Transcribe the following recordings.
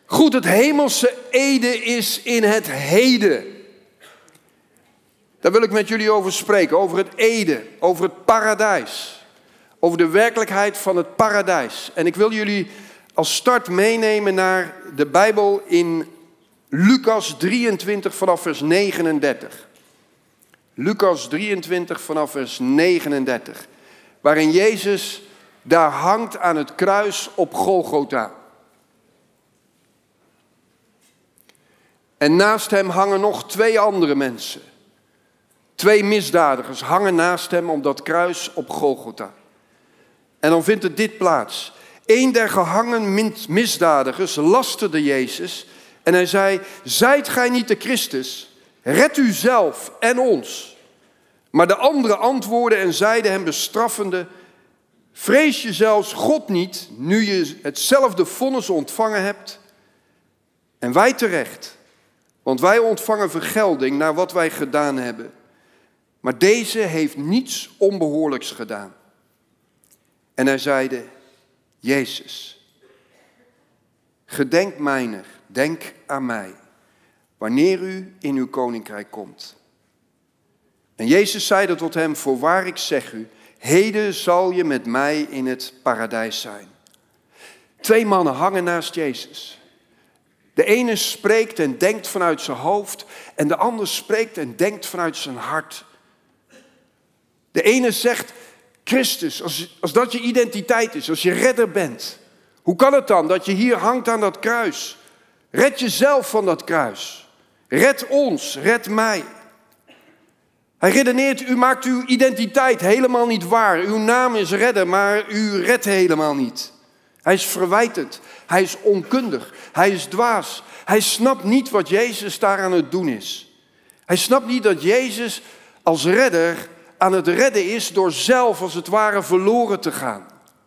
Goed, het hemelse Eden is in het heden. Daar wil ik met jullie over spreken, over het Eden, over het paradijs. Over de werkelijkheid van het paradijs. En ik wil jullie als start meenemen naar de Bijbel in Lucas 23 vanaf vers 39. Lucas 23 vanaf vers 39. Waarin Jezus daar hangt aan het kruis op Golgotha. En naast hem hangen nog 2 andere mensen. 2 misdadigers hangen naast hem op dat kruis op Golgotha. En dan vindt het dit plaats. Een der gehangen misdadigers lasterde Jezus en hij zei: zijt gij niet de Christus? Red u zelf en ons. Maar de anderen antwoordden en zeiden hem bestraffende: vrees je zelfs God niet, nu je hetzelfde vonnis ontvangen hebt? En wij terecht, want wij ontvangen vergelding naar wat wij gedaan hebben. Maar deze heeft niets onbehoorlijks gedaan. En hij zeide: Jezus, gedenk mijner, denk aan mij, wanneer u in uw koninkrijk komt. En Jezus zeide tot hem: voorwaar ik zeg u, heden zal je met mij in het paradijs zijn. 2 mannen hangen naast Jezus. De ene spreekt en denkt vanuit zijn hoofd en de ander spreekt en denkt vanuit zijn hart. De ene zegt: Christus, als dat je identiteit is, als je redder bent. Hoe kan het dan dat je hier hangt aan dat kruis? Red jezelf van dat kruis. Red ons, red mij. Hij redeneert: u maakt uw identiteit helemaal niet waar. Uw naam is redder, maar u redt helemaal niet. Hij is verwijtend, hij is onkundig, hij is dwaas. Hij snapt niet wat Jezus daar aan het doen is. Hij snapt niet dat Jezus als redder aan het redden is door zelf als het ware verloren te gaan.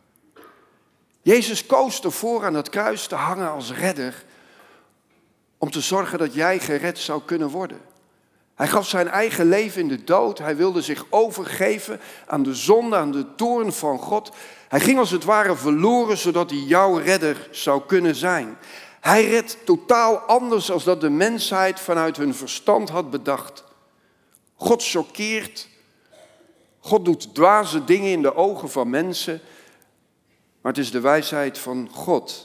Jezus koos ervoor aan het kruis te hangen als redder om te zorgen dat jij gered zou kunnen worden. Hij gaf zijn eigen leven in de dood. Hij wilde zich overgeven aan de zonde, aan de toorn van God. Hij ging als het ware verloren zodat hij jouw redder zou kunnen zijn. Hij redt totaal anders dan dat de mensheid vanuit hun verstand had bedacht. God choqueert. God doet dwaze dingen in de ogen van mensen, maar het is de wijsheid van God.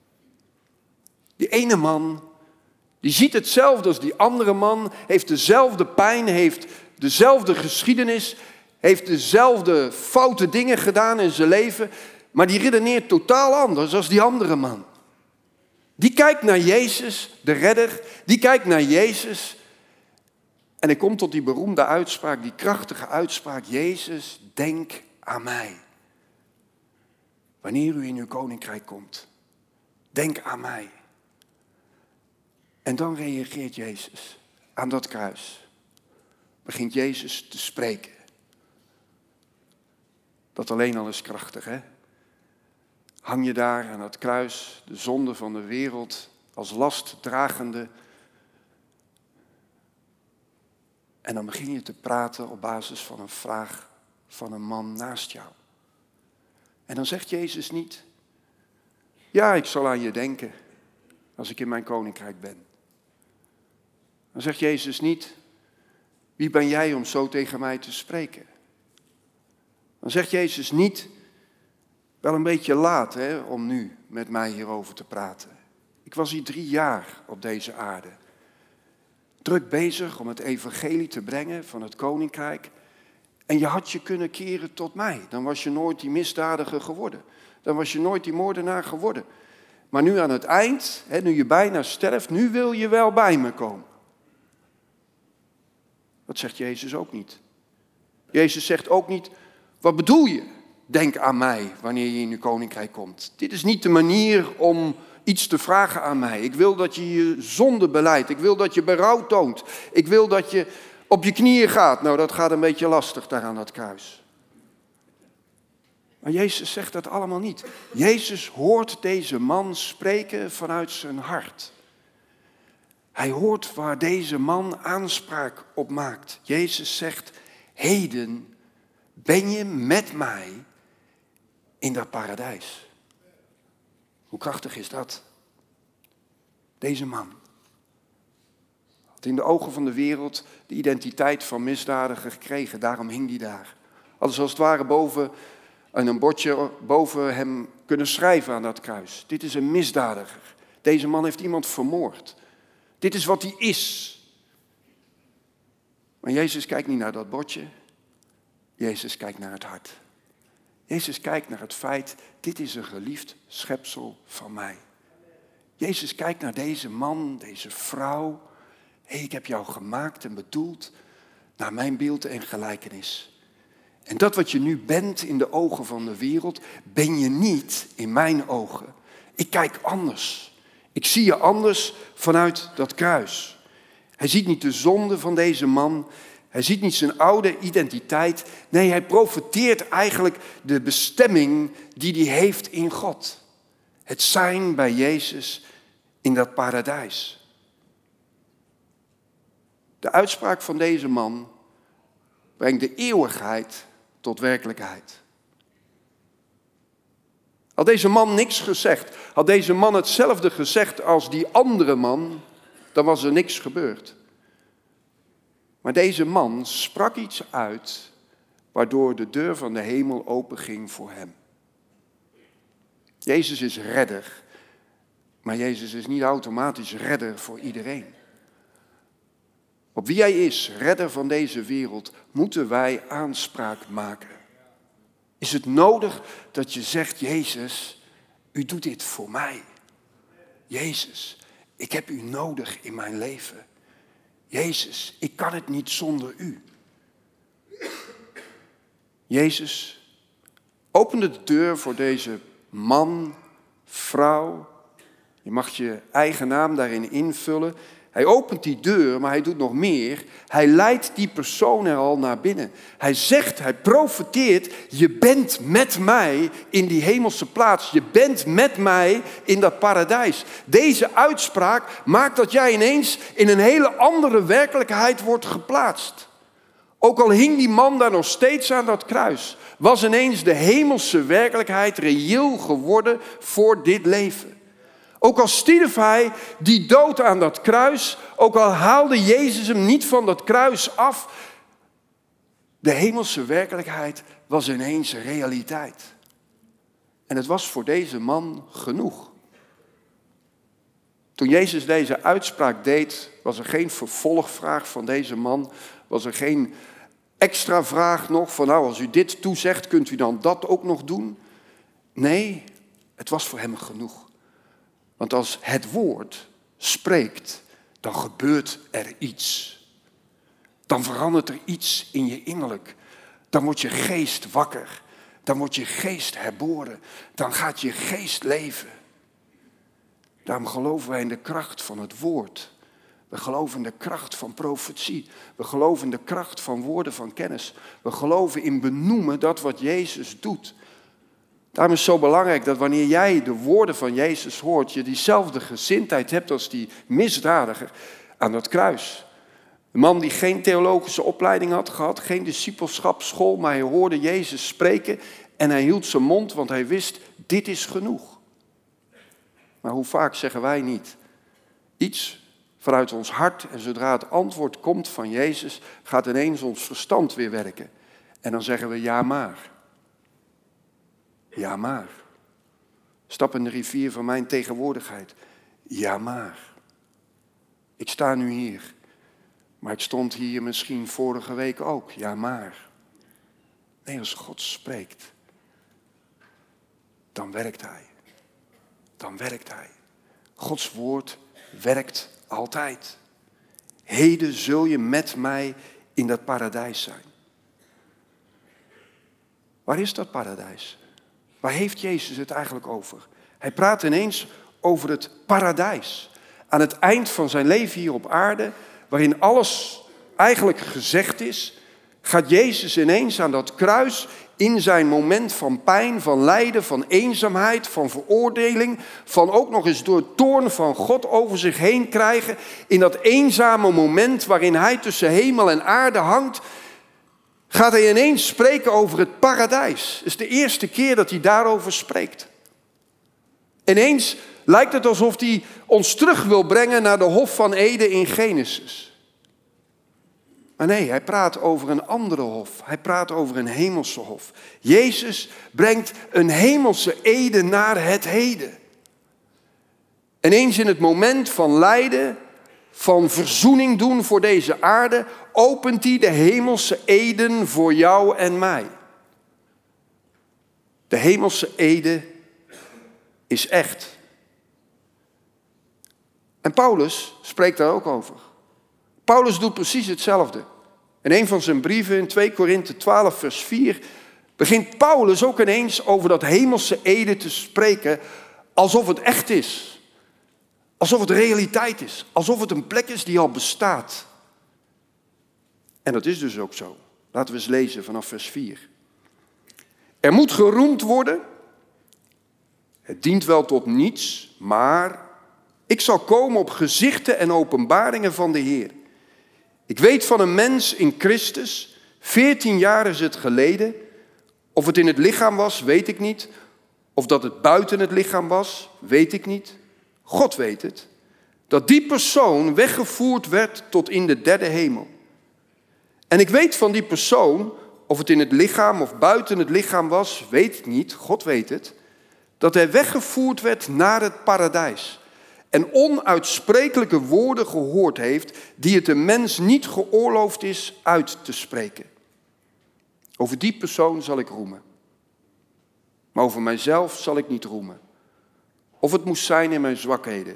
Die ene man, die ziet hetzelfde als die andere man, heeft dezelfde pijn, heeft dezelfde geschiedenis, heeft dezelfde foute dingen gedaan in zijn leven, maar die redeneert totaal anders dan die andere man. Die kijkt naar Jezus, de redder, die kijkt naar Jezus. En hij komt tot die beroemde uitspraak, die krachtige uitspraak: Jezus, denk aan mij. Wanneer u in uw koninkrijk komt, denk aan mij. En dan reageert Jezus aan dat kruis. Begint Jezus te spreken. Dat alleen al is krachtig, hè? Hang je daar aan dat kruis, de zonde van de wereld, als last dragende. En dan begin je te praten op basis van een vraag van een man naast jou. En dan zegt Jezus niet: ja, ik zal aan je denken als ik in mijn koninkrijk ben. Dan zegt Jezus niet: wie ben jij om zo tegen mij te spreken? Dan zegt Jezus niet: wel een beetje laat om nu met mij hierover te praten. Ik was hier 3 jaar op deze aarde. Druk bezig om het evangelie te brengen van het koninkrijk. En je had je kunnen keren tot mij. Dan was je nooit die misdadiger geworden. Dan was je nooit die moordenaar geworden. Maar nu aan het eind, nu je bijna sterft, nu wil je wel bij me komen. Dat zegt Jezus ook niet. Jezus zegt ook niet: wat bedoel je? Denk aan mij wanneer je in je koninkrijk komt. Dit is niet de manier om iets te vragen aan mij. Ik wil dat je je zonde belijdt. Ik wil dat je berouw toont. Ik wil dat je op je knieën gaat. Nou, dat gaat een beetje lastig daar aan dat kruis. Maar Jezus zegt dat allemaal niet. Jezus hoort deze man spreken vanuit zijn hart. Hij hoort waar deze man aanspraak op maakt. Jezus zegt: heden ben je met mij in dat paradijs. Hoe krachtig is dat? Deze man had in de ogen van de wereld de identiteit van misdadiger gekregen. Daarom hing hij daar. Hadden ze als het ware boven een bordje boven hem kunnen schrijven aan dat kruis. Dit is een misdadiger. Deze man heeft iemand vermoord. Dit is wat hij is. Maar Jezus kijkt niet naar dat bordje. Jezus kijkt naar het hart. Jezus kijkt naar het feit, dit is een geliefd schepsel van mij. Jezus kijkt naar deze man, deze vrouw. Hé, ik heb jou gemaakt en bedoeld naar mijn beeld en gelijkenis. En dat wat je nu bent in de ogen van de wereld, ben je niet in mijn ogen. Ik kijk anders. Ik zie je anders vanuit dat kruis. Hij ziet niet de zonde van deze man. Hij ziet niet zijn oude identiteit. Nee, hij profeteert eigenlijk de bestemming die hij heeft in God. Het zijn bij Jezus in dat paradijs. De uitspraak van deze man brengt de eeuwigheid tot werkelijkheid. Had deze man niks gezegd, had deze man hetzelfde gezegd als die andere man, dan was er niks gebeurd. Maar deze man sprak iets uit, waardoor de deur van de hemel openging voor hem. Jezus is redder, maar Jezus is niet automatisch redder voor iedereen. Op wie hij is, redder van deze wereld, moeten wij aanspraak maken. Is het nodig dat je zegt, Jezus, u doet dit voor mij. Jezus, ik heb u nodig in mijn leven. Jezus, ik kan het niet zonder u. Jezus opende de deur voor deze man, vrouw. Je mag je eigen naam daarin invullen. Hij opent die deur, maar hij doet nog meer. Hij leidt die persoon er al naar binnen. Hij zegt, hij profeteert, je bent met mij in die hemelse plaats. Je bent met mij in dat paradijs. Deze uitspraak maakt dat jij ineens in een hele andere werkelijkheid wordt geplaatst. Ook al hing die man daar nog steeds aan dat kruis, was ineens de hemelse werkelijkheid reëel geworden voor dit leven. Ook al stierf hij die dood aan dat kruis, ook al haalde Jezus hem niet van dat kruis af, de hemelse werkelijkheid was ineens realiteit. En het was voor deze man genoeg. Toen Jezus deze uitspraak deed, was er geen vervolgvraag van deze man, was er geen extra vraag nog van nou, als u dit toezegt, kunt u dan dat ook nog doen? Nee, het was voor hem genoeg. Want als het woord spreekt, dan gebeurt er iets. Dan verandert er iets in je innerlijk. Dan wordt je geest wakker. Dan wordt je geest herboren. Dan gaat je geest leven. Daarom geloven wij in de kracht van het woord. We geloven in de kracht van profetie. We geloven in de kracht van woorden van kennis. We geloven in benoemen dat wat Jezus doet. Daarom is het zo belangrijk dat wanneer jij de woorden van Jezus hoort, je diezelfde gezindheid hebt als die misdadiger aan dat kruis. Een man die geen theologische opleiding had gehad, geen discipelschapsschool, maar hij hoorde Jezus spreken en hij hield zijn mond, want hij wist, dit is genoeg. Maar hoe vaak zeggen wij niet iets vanuit ons hart en zodra het antwoord komt van Jezus, gaat ineens ons verstand weer werken. En dan zeggen we ja maar. Ja maar. Stap in de rivier van mijn tegenwoordigheid. Ja maar. Ik sta nu hier. Maar ik stond hier misschien vorige week ook. Ja maar. Nee, als God spreekt, dan werkt hij. Dan werkt hij. Gods woord werkt altijd. Heden zul je met mij in dat paradijs zijn. Waar is dat paradijs? Waar heeft Jezus het eigenlijk over? Hij praat ineens over het paradijs. Aan het eind van zijn leven hier op aarde, waarin alles eigenlijk gezegd is, gaat Jezus ineens aan dat kruis in zijn moment van pijn, van lijden, van eenzaamheid, van veroordeling, van ook nog eens door toorn van God over zich heen krijgen. In dat eenzame moment waarin hij tussen hemel en aarde hangt, gaat hij ineens spreken over het paradijs. Het is de eerste keer dat hij daarover spreekt. Ineens lijkt het alsof hij ons terug wil brengen naar de Hof van Eden in Genesis. Maar nee, hij praat over een andere hof. Hij praat over een hemelse hof. Jezus brengt een hemelse Eden naar het heden. En eens in het moment van lijden, van verzoening doen voor deze aarde, opent hij de hemelse Eden voor jou en mij. De hemelse Eden is echt. En Paulus spreekt daar ook over. Paulus doet precies hetzelfde. In een van zijn brieven, in 2 Korinthe 12 vers 4, begint Paulus ook ineens over dat hemelse Eden te spreken, alsof het echt is. Alsof het realiteit is. Alsof het een plek is die al bestaat. En dat is dus ook zo. Laten we eens lezen vanaf vers 4. Er moet geroemd worden. Het dient wel tot niets, maar ik zal komen op gezichten en openbaringen van de Heer. Ik weet van een mens in Christus, 14 jaar is het geleden. Of het in het lichaam was, weet ik niet. Of dat het buiten het lichaam was, weet ik niet. God weet het. Dat die persoon weggevoerd werd tot in de derde hemel. En ik weet van die persoon, of het in het lichaam of buiten het lichaam was, weet ik niet. God weet het. Dat hij weggevoerd werd naar het paradijs. En onuitsprekelijke woorden gehoord heeft die het een mens niet geoorloofd is uit te spreken. Over die persoon zal ik roemen. Maar over mijzelf zal ik niet roemen. Of het moest zijn in mijn zwakheden.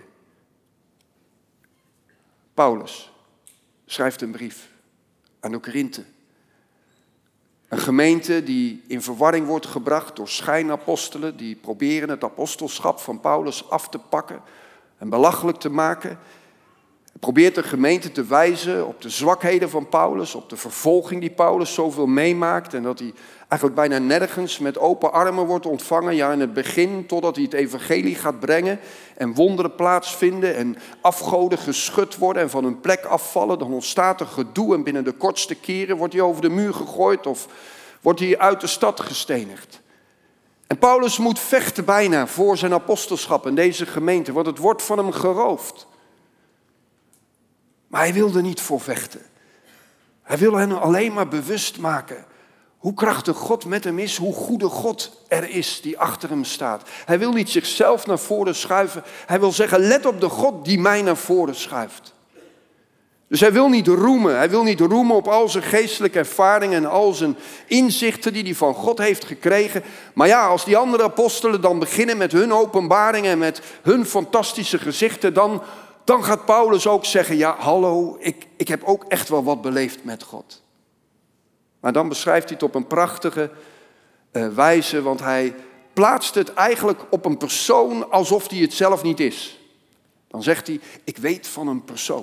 Paulus schrijft een brief aan de Korinthe. Een gemeente die in verwarring wordt gebracht door schijnapostelen die proberen het apostelschap van Paulus af te pakken en belachelijk te maken. Hij probeert de gemeente te wijzen op de zwakheden van Paulus, op de vervolging die Paulus zoveel meemaakt en dat hij eigenlijk bijna nergens met open armen wordt ontvangen. Ja, in het begin, totdat hij het evangelie gaat brengen en wonderen plaatsvinden en afgoden geschud worden en van hun plek afvallen. Dan ontstaat er gedoe en binnen de kortste keren wordt hij over de muur gegooid of wordt hij uit de stad gestenigd. En Paulus moet vechten bijna voor zijn apostelschap in deze gemeente, want het wordt van hem geroofd. Maar hij wil er niet voor vechten. Hij wil hen alleen maar bewust maken hoe krachtig God met hem is, hoe goede God er is die achter hem staat. Hij wil niet zichzelf naar voren schuiven. Hij wil zeggen, let op de God die mij naar voren schuift. Dus hij wil niet roemen. Hij wil niet roemen op al zijn geestelijke ervaringen en al zijn inzichten die hij van God heeft gekregen. Maar ja, als die andere apostelen dan beginnen met hun openbaringen en met hun fantastische gezichten, dan gaat Paulus ook zeggen, ja hallo, ik heb ook echt wel wat beleefd met God. Maar dan beschrijft hij het op een prachtige wijze, want hij plaatst het eigenlijk op een persoon alsof hij het zelf niet is. Dan zegt hij, ik weet van een persoon.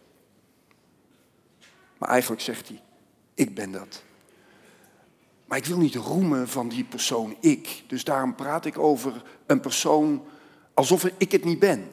Maar eigenlijk zegt hij, ik ben dat. Maar ik wil niet roemen van die persoon ik. Dus daarom praat ik over een persoon alsof ik het niet ben.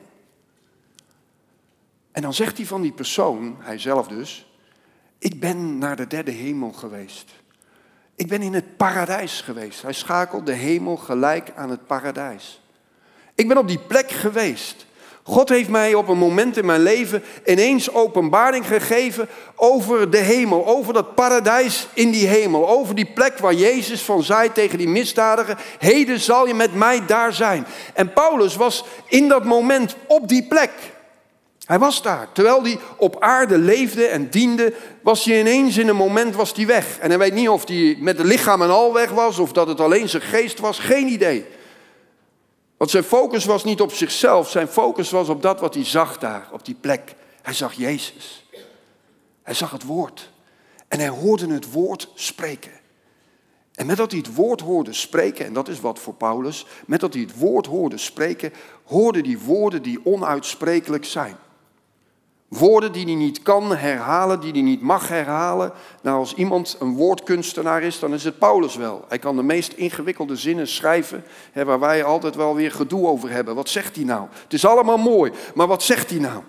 En dan zegt hij van die persoon, hij zelf dus, ik ben naar de derde hemel geweest. Ik ben in het paradijs geweest. Hij schakelt de hemel gelijk aan het paradijs. Ik ben op die plek geweest. God heeft mij op een moment in mijn leven ineens openbaring gegeven over de hemel. Over dat paradijs in die hemel. Over die plek waar Jezus van zei tegen die misdadiger, heden zal je met mij daar zijn. En Paulus was in dat moment op die plek. Hij was daar. Terwijl hij op aarde leefde en diende, was hij ineens in een moment was hij weg. En hij weet niet of hij met het lichaam en al weg was, of dat het alleen zijn geest was. Geen idee. Want zijn focus was niet op zichzelf. Zijn focus was op dat wat hij zag daar, op die plek. Hij zag Jezus. Hij zag het woord. En hij hoorde het woord spreken. En met dat hij het woord hoorde spreken, en dat is wat voor Paulus, met dat hij het woord hoorde spreken, hoorde hij woorden die onuitsprekelijk zijn. Woorden die hij niet kan herhalen, die hij niet mag herhalen. Nou, als iemand een woordkunstenaar is, dan is het Paulus wel. Hij kan de meest ingewikkelde zinnen schrijven, waar wij altijd wel weer gedoe over hebben. Wat zegt hij nou? Het is allemaal mooi, maar wat zegt hij nou?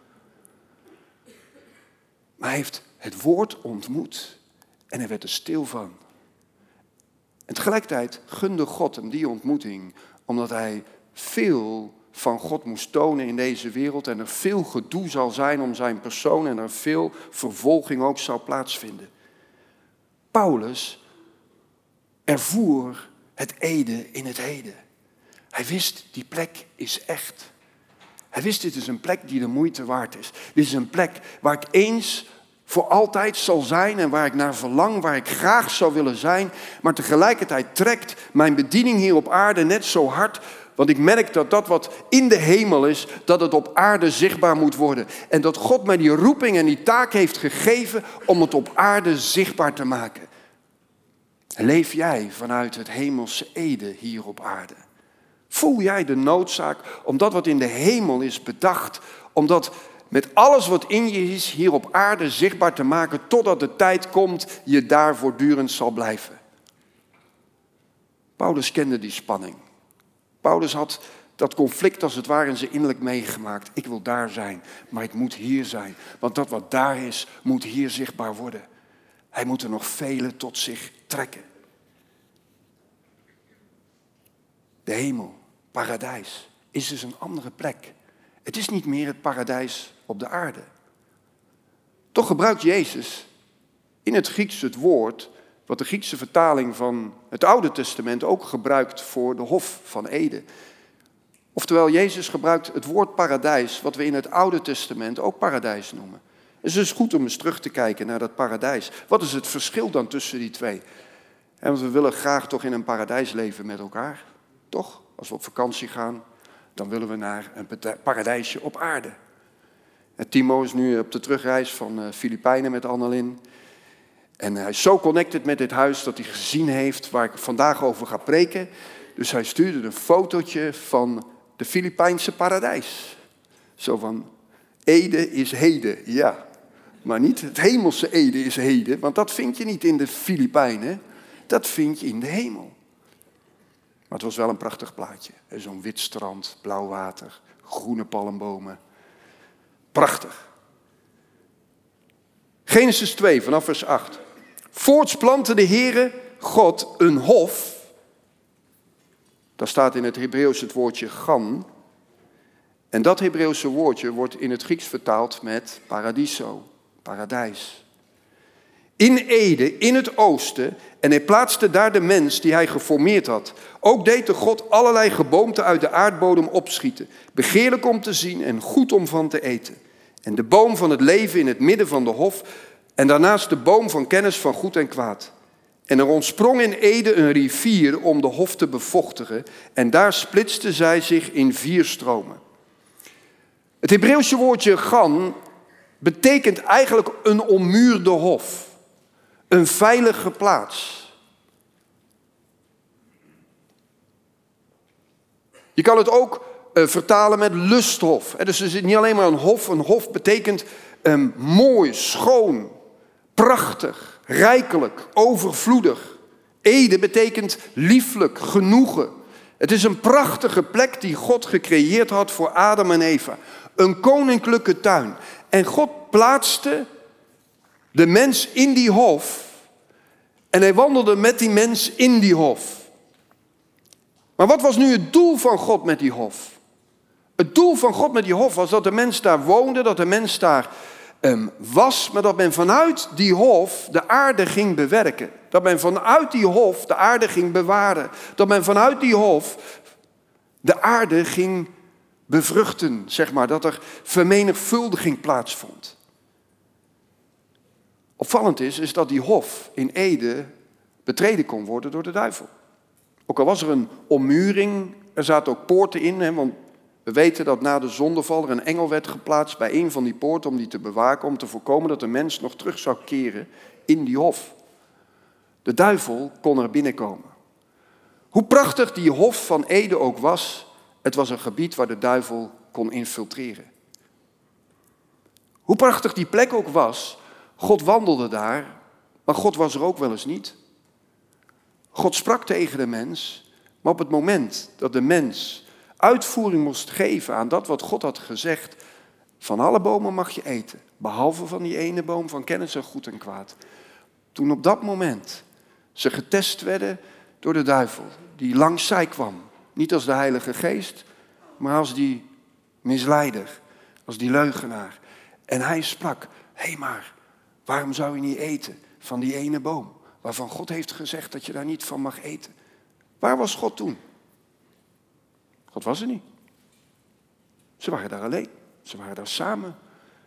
Maar hij heeft het woord ontmoet en hij werd er stil van. En tegelijkertijd gunde God hem die ontmoeting, omdat hij veel van God moest tonen in deze wereld en er veel gedoe zal zijn om zijn persoon en er veel vervolging ook zal plaatsvinden. Paulus ervoer het ede in het heden. Hij wist, die plek is echt. Hij wist, dit is een plek die de moeite waard is. Dit is een plek waar ik eens voor altijd zal zijn en waar ik naar verlang, waar ik graag zou willen zijn. Maar tegelijkertijd trekt mijn bediening hier op aarde net zo hard. Want ik merk dat dat wat in de hemel is, dat het op aarde zichtbaar moet worden. En dat God mij die roeping en die taak heeft gegeven om het op aarde zichtbaar te maken. Leef jij vanuit het hemelse ede hier op aarde? Voel jij de noodzaak om dat wat in de hemel is bedacht, om dat met alles wat in je is hier op aarde zichtbaar te maken, totdat de tijd komt je daar voortdurend zal blijven? Paulus kende die spanning. Paulus had dat conflict als het ware in zijn innerlijk meegemaakt. Ik wil daar zijn, maar ik moet hier zijn. Want dat wat daar is, moet hier zichtbaar worden. Hij moet er nog velen tot zich trekken. De hemel, paradijs, is dus een andere plek. Het is niet meer het paradijs op de aarde. Toch gebruikt Jezus in het Grieks het woord, wat de Griekse vertaling van het Oude Testament ook gebruikt voor de Hof van Eden. Oftewel, Jezus gebruikt het woord paradijs, wat we in het Oude Testament ook paradijs noemen. Het is dus goed om eens terug te kijken naar dat paradijs. Wat is het verschil dan tussen die twee? En want we willen graag toch in een paradijs leven met elkaar. Toch? Als we op vakantie gaan, dan willen we naar een paradijsje op aarde. En Timo is nu op de terugreis van Filipijnen met Annelien. En hij is zo connected met dit huis dat hij gezien heeft waar ik vandaag over ga preken. Dus hij stuurde een fotootje van de Filipijnse paradijs. Zo van, Ede is heden, ja. Maar niet het hemelse Ede is heden, want dat vind je niet in de Filipijnen. Dat vind je in de hemel. Maar het was wel een prachtig plaatje. Zo'n wit strand, blauw water, groene palmbomen. Prachtig. Genesis 2, vanaf vers 8. Voorts plantte de Heere God een hof. Daar staat in het Hebreeuws het woordje gan. En dat Hebreeuwse woordje wordt in het Grieks vertaald met paradiso, paradijs. In Ede, in het oosten, en hij plaatste daar de mens die hij geformeerd had. Ook deed de God allerlei geboomte uit de aardbodem opschieten, begeerlijk om te zien en goed om van te eten. En de boom van het leven in het midden van de hof, en daarnaast de boom van kennis van goed en kwaad. En er ontsprong in Ede een rivier om de hof te bevochtigen, en daar splitste zij zich in 4 stromen. Het Hebreeuwse woordje gan betekent eigenlijk een ommuurde hof. Een veilige plaats. Je kan het ook vertalen met lusthof. Dus het is niet alleen maar een hof. Een hof betekent mooi, schoon, prachtig, rijkelijk, overvloedig. Ede betekent lieflijk, genoegen. Het is een prachtige plek die God gecreëerd had voor Adam en Eva. Een koninklijke tuin. En God plaatste de mens in die hof. En hij wandelde met die mens in die hof. Maar wat was nu het doel van God met die hof? Het doel van God met die hof was dat de mens daar woonde, dat de mens daar was, maar dat men vanuit die hof de aarde ging bewerken. Dat men vanuit die hof de aarde ging bewaren. Dat men vanuit die hof de aarde ging bevruchten, zeg maar. Dat er vermenigvuldiging plaatsvond. Opvallend is dat die hof in Ede betreden kon worden door de duivel. Ook al was er een ommuring, er zaten ook poorten in, want we weten dat na de zondeval er een engel werd geplaatst bij een van die poorten om die te bewaken, om te voorkomen dat de mens nog terug zou keren in die hof. De duivel kon er binnenkomen. Hoe prachtig die hof van Ede ook was, het was een gebied waar de duivel kon infiltreren. Hoe prachtig die plek ook was, God wandelde daar, maar God was er ook wel eens niet. God sprak tegen de mens, maar op het moment dat de mens uitvoering moest geven aan dat wat God had gezegd, van alle bomen mag je eten, behalve van die ene boom van kennis en goed en kwaad. Toen op dat moment ze getest werden door de duivel, die langs zij kwam. Niet als de Heilige Geest, maar als die misleider, als die leugenaar. En hij sprak, hé maar, waarom zou je niet eten van die ene boom, waarvan God heeft gezegd dat je daar niet van mag eten? Waar was God toen? God was er niet. Ze waren daar alleen, ze waren daar samen.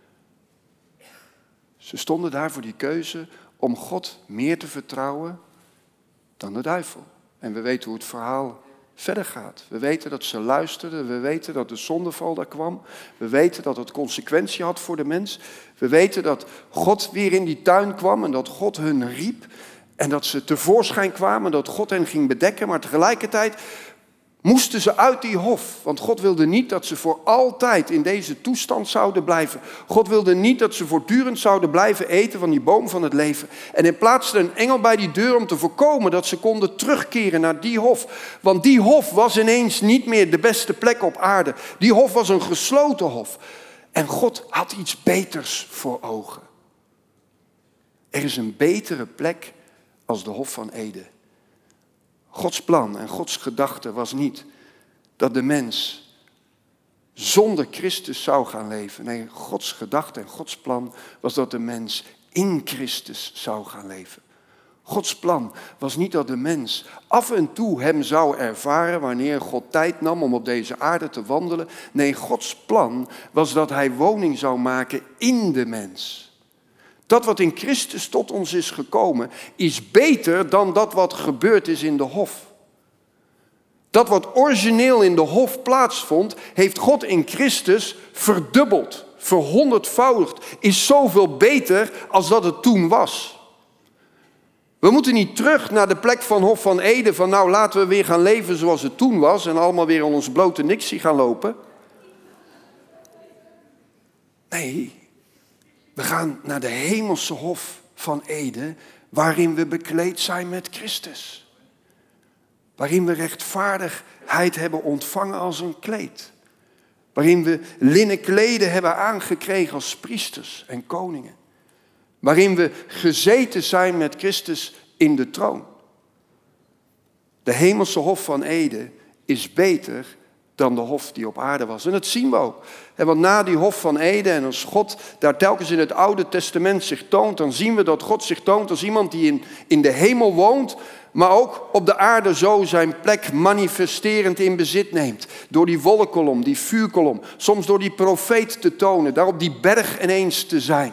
Ze stonden daar voor die keuze om God meer te vertrouwen dan de duivel. En we weten hoe het verhaal verder gaat. We weten dat ze luisterden, we weten dat de zondeval daar kwam. We weten dat het consequentie had voor de mens. We weten dat God weer in die tuin kwam en dat God hun riep. En dat ze tevoorschijn kwamen, dat God hen ging bedekken. Maar tegelijkertijd moesten ze uit die hof. Want God wilde niet dat ze voor altijd in deze toestand zouden blijven. God wilde niet dat ze voortdurend zouden blijven eten van die boom van het leven. En hij plaatste een engel bij die deur om te voorkomen dat ze konden terugkeren naar die hof. Want die hof was ineens niet meer de beste plek op aarde. Die hof was een gesloten hof. En God had iets beters voor ogen. Er is een betere plek als de Hof van Eden. Gods plan en Gods gedachte was niet dat de mens zonder Christus zou gaan leven. Nee, Gods gedachte en Gods plan was dat de mens in Christus zou gaan leven. Gods plan was niet dat de mens af en toe hem zou ervaren wanneer God tijd nam om op deze aarde te wandelen. Nee, Gods plan was dat hij woning zou maken in de mens. Dat wat in Christus tot ons is gekomen, is beter dan dat wat gebeurd is in de hof. Dat wat origineel in de hof plaatsvond, heeft God in Christus verdubbeld, verhonderdvoudigd, is zoveel beter als dat het toen was. We moeten niet terug naar de plek van Hof van Eden, van nou laten we weer gaan leven zoals het toen was en allemaal weer aan ons blote niksie gaan lopen. Nee. We gaan naar de hemelse hof van Eden, waarin we bekleed zijn met Christus. Waarin we rechtvaardigheid hebben ontvangen als een kleed. Waarin we linnen kleden hebben aangekregen als priesters en koningen. Waarin we gezeten zijn met Christus in de troon. De hemelse hof van Eden is beter dan de hof die op aarde was. En dat zien we ook. Want na die hof van Eden en als God daar telkens in het Oude Testament zich toont, dan zien we dat God zich toont als iemand die in de hemel woont, maar ook op de aarde zo zijn plek manifesterend in bezit neemt. Door die wolkkolom, die vuurkolom, soms door die profeet te tonen, daar op die berg ineens te zijn.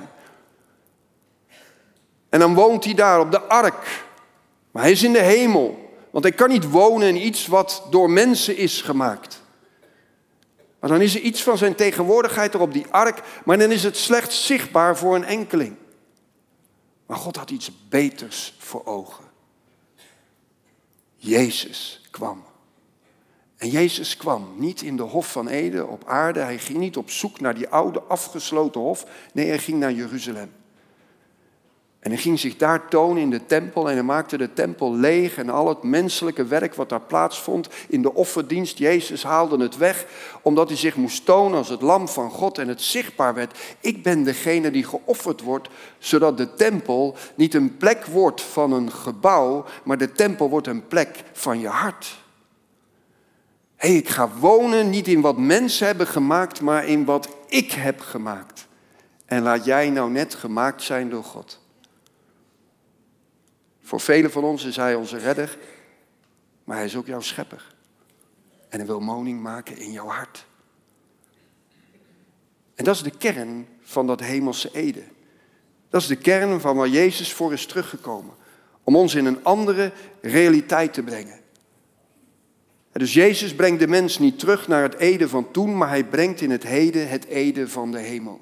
En dan woont hij daar op de ark. Maar hij is in de hemel, want hij kan niet wonen in iets wat door mensen is gemaakt. Maar dan is er iets van zijn tegenwoordigheid er op die ark, maar dan is het slechts zichtbaar voor een enkeling. Maar God had iets beters voor ogen. Jezus kwam. En Jezus kwam niet in de hof van Eden op aarde. Hij ging niet op zoek naar die oude afgesloten hof. Nee, hij ging naar Jeruzalem. En hij ging zich daar tonen in de tempel en hij maakte de tempel leeg en al het menselijke werk wat daar plaatsvond in de offerdienst. Jezus haalde het weg omdat hij zich moest tonen als het lam van God en het zichtbaar werd. Ik ben degene die geofferd wordt, zodat de tempel niet een plek wordt van een gebouw, maar de tempel wordt een plek van je hart. Ik ga wonen niet in wat mensen hebben gemaakt, maar in wat ik heb gemaakt. En laat jij nou net gemaakt zijn door God. Voor velen van ons is hij onze redder, maar hij is ook jouw schepper. En hij wil woning maken in jouw hart. En dat is de kern van dat hemelse Eden. Dat is de kern van waar Jezus voor is teruggekomen. Om ons in een andere realiteit te brengen. En dus Jezus brengt de mens niet terug naar het Eden van toen, maar hij brengt in het heden het Eden van de hemel.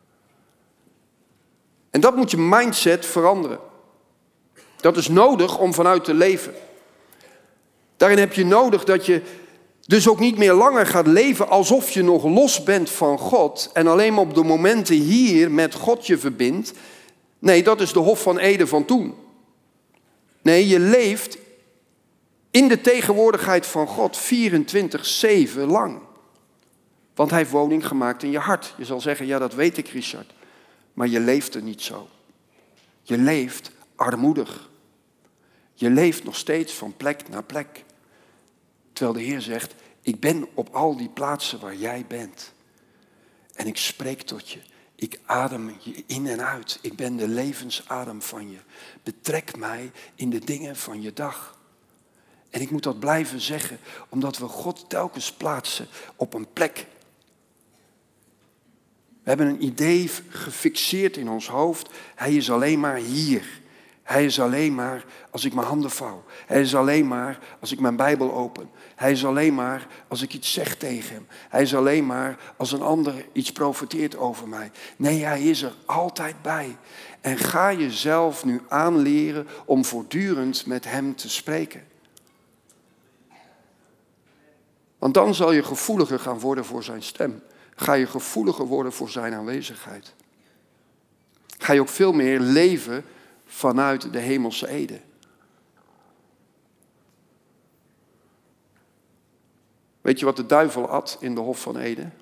En dat moet je mindset veranderen. Dat is nodig om vanuit te leven. Daarin heb je nodig dat je dus ook niet meer langer gaat leven alsof je nog los bent van God en alleen maar op de momenten hier met God je verbindt. Nee, dat is de hof van Eden van toen. Nee, je leeft in de tegenwoordigheid van God 24/7 lang. Want hij heeft woning gemaakt in je hart. Je zal zeggen, ja dat weet ik Richard. Maar je leeft er niet zo. Je leeft armoedig. Je leeft nog steeds van plek naar plek. Terwijl de Heer zegt, Ik ben op al die plaatsen waar jij bent. En ik spreek tot je. Ik adem je in en uit. Ik ben de levensadem van je. Betrek mij in de dingen van je dag. En ik moet dat blijven zeggen, omdat we God telkens plaatsen op een plek. We hebben een idee gefixeerd in ons hoofd. Hij is alleen maar hier. Hij is alleen maar als ik mijn handen vouw. Hij is alleen maar als ik mijn Bijbel open. Hij is alleen maar als ik iets zeg tegen hem. Hij is alleen maar als een ander iets profeteert over mij. Nee, hij is er altijd bij. En ga jezelf nu aanleren om voortdurend met hem te spreken. Want dan zal je gevoeliger gaan worden voor zijn stem. Ga je gevoeliger worden voor zijn aanwezigheid. Ga je ook veel meer leven vanuit de hemelse Eden. Weet je wat de duivel at in de Hof van Eden?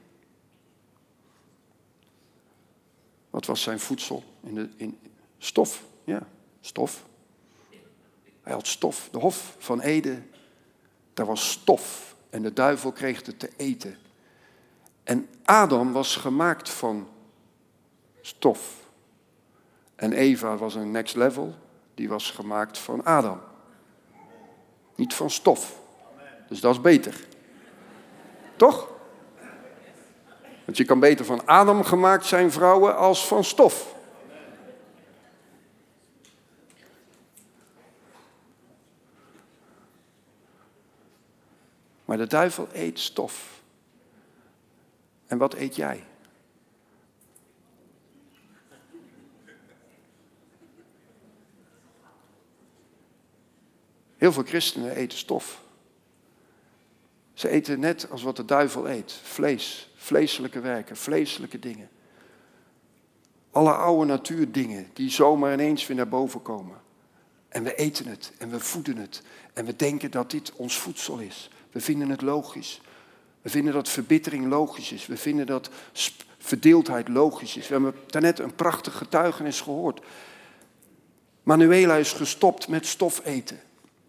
Wat was zijn voedsel? Stof. Ja, stof. Hij had stof. De Hof van Eden, daar was stof. En de duivel kreeg het te eten. En Adam was gemaakt van stof. En Eva was een next level. Die was gemaakt van Adam. Niet van stof. Dus dat is beter. Toch? Want je kan beter van Adam gemaakt zijn, vrouwen, als van stof. Maar de duivel eet stof. En wat eet jij? Heel veel christenen eten stof. Ze eten net als wat de duivel eet. Vlees, vleeselijke werken, vleeselijke dingen. Alle oude natuurdingen die zomaar ineens weer naar boven komen. En we eten het en we voeden het. En we denken dat dit ons voedsel is. We vinden het logisch. We vinden dat verbittering logisch is. We vinden dat verdeeldheid logisch is. We hebben daarnet een prachtig getuigenis gehoord. Manuela is gestopt met stof eten.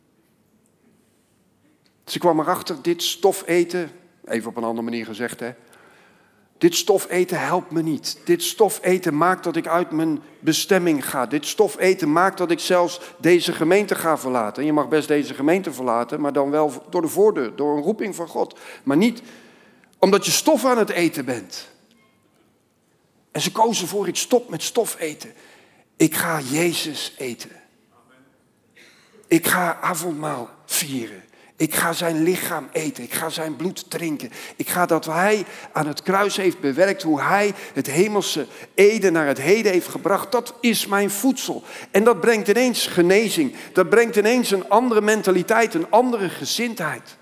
Ze kwam erachter, dit stof eten, even op een andere manier gezegd, hè. Dit stof eten helpt me niet. Dit stof eten maakt dat ik uit mijn bestemming ga. Dit stof eten maakt dat ik zelfs deze gemeente ga verlaten. En je mag best deze gemeente verlaten, maar dan wel door de voordeur, door een roeping van God. Maar niet omdat je stof aan het eten bent. En ze kozen voor, ik stop met stof eten. Ik ga Jezus eten. Ik ga avondmaal vieren. Ik ga zijn lichaam eten. Ik ga zijn bloed drinken. Ik ga dat hij aan het kruis heeft bewerkt. Hoe hij het hemelse Eden naar het heden heeft gebracht. Dat is mijn voedsel. En dat brengt ineens genezing. Dat brengt ineens een andere mentaliteit. Een andere gezindheid.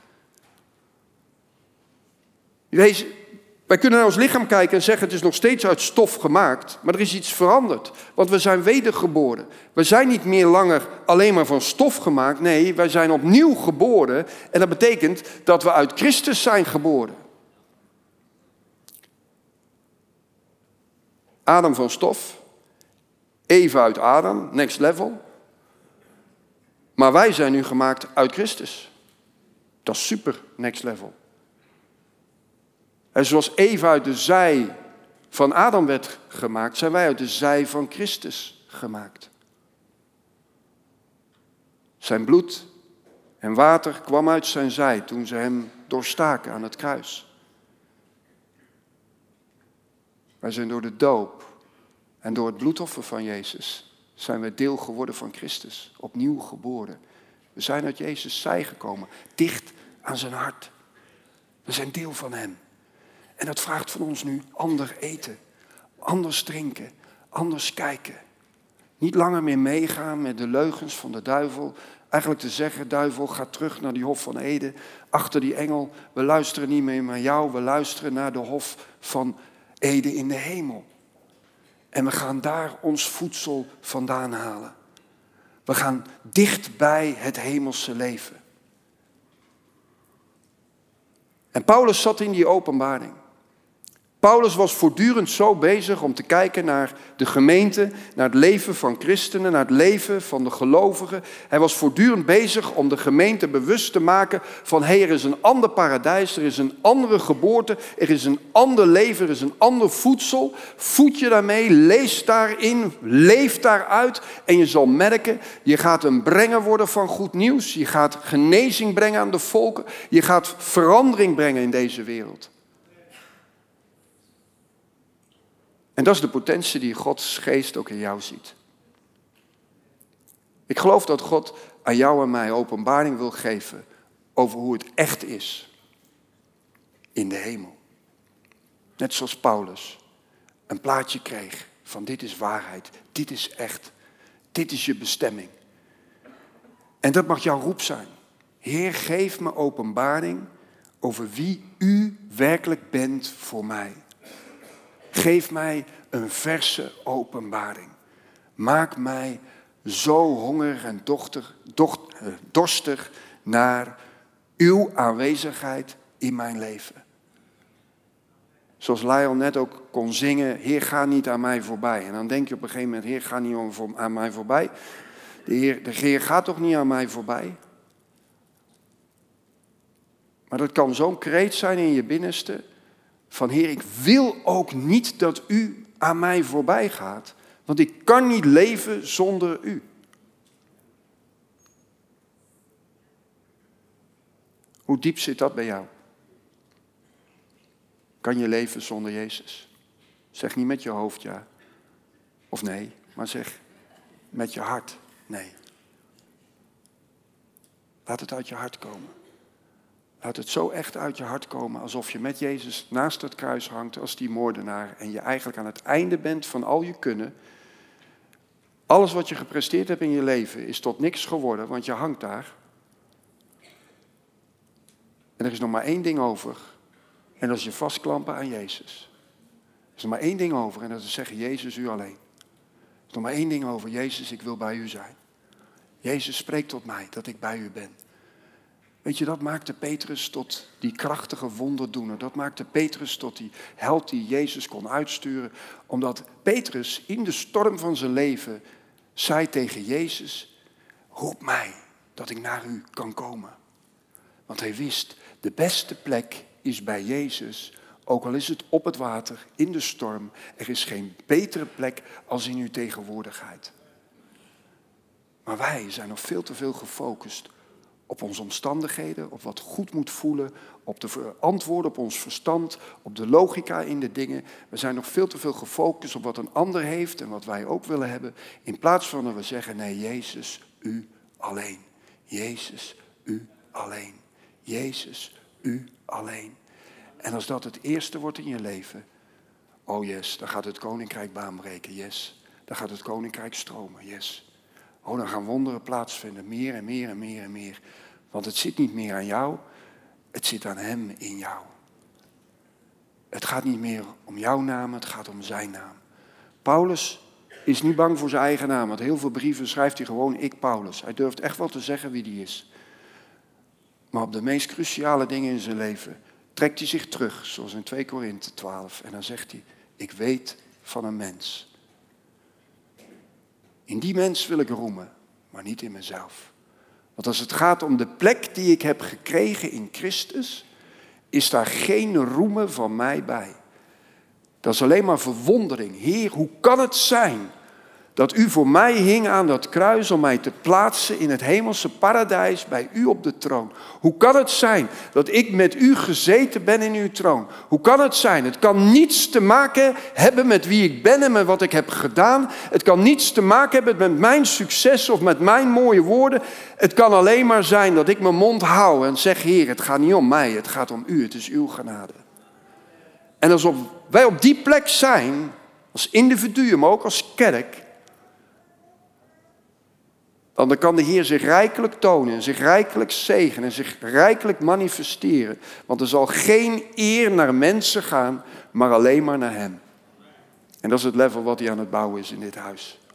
Wees, wij kunnen naar ons lichaam kijken en zeggen het is nog steeds uit stof gemaakt. Maar er is iets veranderd. Want we zijn wedergeboren. We zijn niet meer langer alleen maar van stof gemaakt. Nee, wij zijn opnieuw geboren. En dat betekent dat we uit Christus zijn geboren. Adam van stof. Eva uit Adam, next level. Maar wij zijn nu gemaakt uit Christus. Dat is super, next level. En zoals Eva uit de zij van Adam werd gemaakt, zijn wij uit de zij van Christus gemaakt. Zijn bloed en water kwam uit zijn zij toen ze hem doorstaken aan het kruis. Wij zijn door de doop en door het bloedoffer van Jezus zijn we deel geworden van Christus, opnieuw geboren. We zijn uit Jezus zij gekomen, dicht aan zijn hart. We zijn deel van hem. En dat vraagt van ons nu ander eten, anders drinken, anders kijken. Niet langer meer meegaan met de leugens van de duivel. Eigenlijk te zeggen, duivel, ga terug naar die Hof van Eden. Achter die engel, we luisteren niet meer naar jou. We luisteren naar de Hof van Eden in de hemel. En we gaan daar ons voedsel vandaan halen. We gaan dicht bij het hemelse leven. En Paulus zat in die openbaring. Paulus was voortdurend zo bezig om te kijken naar de gemeente, naar het leven van christenen, naar het leven van de gelovigen. Hij was voortdurend bezig om de gemeente bewust te maken van, er is een ander paradijs, er is een andere geboorte, er is een ander leven, er is een ander voedsel. Voed je daarmee, lees daarin, leef daaruit en je zal merken, je gaat een brenger worden van goed nieuws. Je gaat genezing brengen aan de volken, je gaat verandering brengen in deze wereld. En dat is de potentie die Gods geest ook in jou ziet. Ik geloof dat God aan jou en mij openbaring wil geven over hoe het echt is in de hemel. Net zoals Paulus een plaatje kreeg van dit is waarheid, dit is echt, dit is je bestemming. En dat mag jouw roep zijn. Heer, geef me openbaring over wie u werkelijk bent voor mij. Geef mij een verse openbaring. Maak mij zo hongerig en dorstig naar uw aanwezigheid in mijn leven. Zoals Lyle net ook kon zingen, Heer, ga niet aan mij voorbij. En dan denk je op een gegeven moment, Heer, ga niet aan mij voorbij. De Heer gaat toch niet aan mij voorbij? Maar dat kan zo'n kreet zijn in je binnenste. Van Heer, ik wil ook niet dat u aan mij voorbij gaat. Want ik kan niet leven zonder u. Hoe diep zit dat bij jou? Kan je leven zonder Jezus? Zeg niet met je hoofd ja of nee, maar zeg met je hart nee. Laat het uit je hart komen. Laat het zo echt uit je hart komen alsof je met Jezus naast het kruis hangt als die moordenaar. En je eigenlijk aan het einde bent van al je kunnen. Alles wat je gepresteerd hebt in je leven is tot niks geworden, want je hangt daar. En er is nog maar één ding over. En dat is je vastklampen aan Jezus. Er is nog maar één ding over en dat is zeggen, Jezus, u alleen. Er is nog maar één ding over, Jezus, ik wil bij u zijn. Jezus, spreek tot mij dat ik bij u ben. Weet je, dat maakte Petrus tot die krachtige wonderdoener. Dat maakte Petrus tot die held die Jezus kon uitsturen. Omdat Petrus in de storm van zijn leven zei tegen Jezus, roep mij dat ik naar u kan komen. Want hij wist, de beste plek is bij Jezus. Ook al is het op het water, in de storm. Er is geen betere plek als in uw tegenwoordigheid. Maar wij zijn nog veel te veel gefocust op onze omstandigheden, op wat goed moet voelen, op de antwoorden op ons verstand, op de logica in de dingen. We zijn nog veel te veel gefocust op wat een ander heeft en wat wij ook willen hebben. In plaats van dat we zeggen, nee, Jezus, u alleen. Jezus, u alleen. Jezus, u alleen. En als dat het eerste wordt in je leven, oh yes, dan gaat het koninkrijk baanbreken, yes. Dan gaat het koninkrijk stromen, yes. Oh, dan gaan wonderen plaatsvinden, meer en meer en meer en meer. Want het zit niet meer aan jou, het zit aan hem in jou. Het gaat niet meer om jouw naam, het gaat om zijn naam. Paulus is niet bang voor zijn eigen naam, want heel veel brieven schrijft hij gewoon ik Paulus. Hij durft echt wel te zeggen wie hij is. Maar op de meest cruciale dingen in zijn leven trekt hij zich terug, zoals in 2 Korinthe 12. En dan zegt hij, ik weet van een mens. In die mens wil ik roemen, maar niet in mezelf. Want als het gaat om de plek die ik heb gekregen in Christus, is daar geen roemen van mij bij. Dat is alleen maar verwondering. Heer, hoe kan het zijn dat u voor mij hing aan dat kruis om mij te plaatsen in het hemelse paradijs bij u op de troon? Hoe kan het zijn dat ik met u gezeten ben in uw troon? Hoe kan het zijn? Het kan niets te maken hebben met wie ik ben en met wat ik heb gedaan. Het kan niets te maken hebben met mijn succes of met mijn mooie woorden. Het kan alleen maar zijn dat ik mijn mond hou en zeg, Heer, het gaat niet om mij, het gaat om u, het is uw genade. En als wij op die plek zijn, als individu, maar ook als kerk, dan kan de Heer zich rijkelijk tonen en zich rijkelijk zegenen en zich rijkelijk manifesteren. Want er zal geen eer naar mensen gaan, maar alleen maar naar hem. En dat is het level wat hij aan het bouwen is in dit huis.